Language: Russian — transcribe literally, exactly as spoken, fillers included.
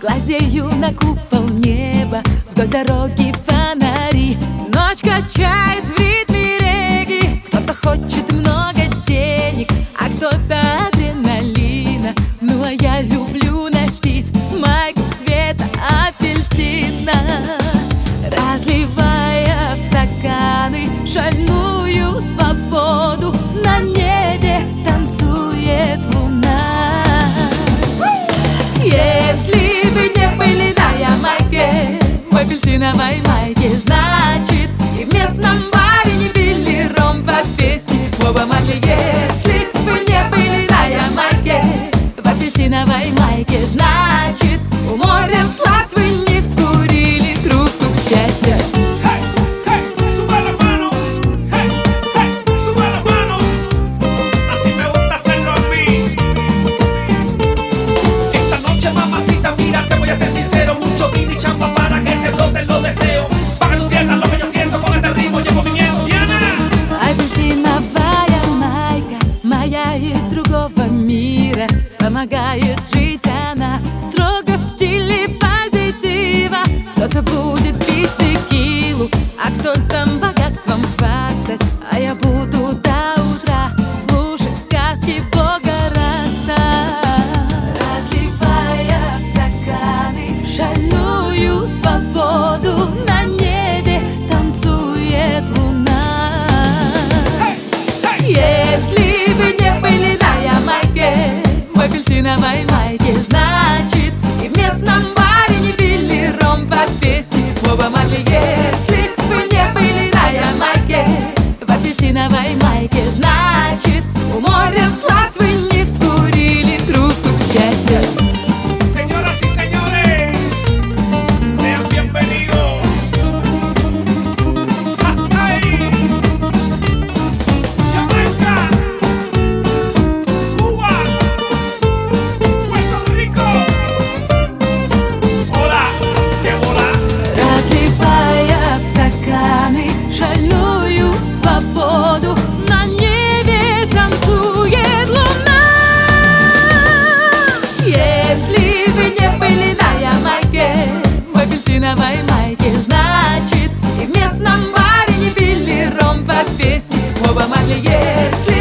Глазею на купол неба, вдоль дороги фонари. Ночь качает в ритме регги. Кто-то хочет много денег, а кто-то адреналина. Ну а я люблю носить майку цвета апельсина, разливая в стаканы шальную свободу. На небе танцует луна. Если вы не были на Ямайке, в апельсиновой майке, значит, и в местном баре не пили ром по песне Боба Марли. Если вы не были на Ямайке, в апельсиновой майке, значит, у моря всласть вы не курили трубку счастья. Из другого мира помогает жить она строго в стиле позитива. Кто-то будет пить текилу, а кто-то богатством хвастать. А я буду до утра слушать сказки Бога Раста, разливая в стаканы шальную свободу. На небе танцует луна. Если вы не были на Ямайке, в апельсиновой майке, значит, и в местном баре не пили ром по песне Боба Марли. Если вы не были на Ямайке, в апельсиновой майке, значит, у моря всласть вы не курили трубку счастья. На небе танцует луна. Если вы не были на Ямайке, в апельсиновой майке, значит, и в местном баре не пили ром по песне Боба Марли. Если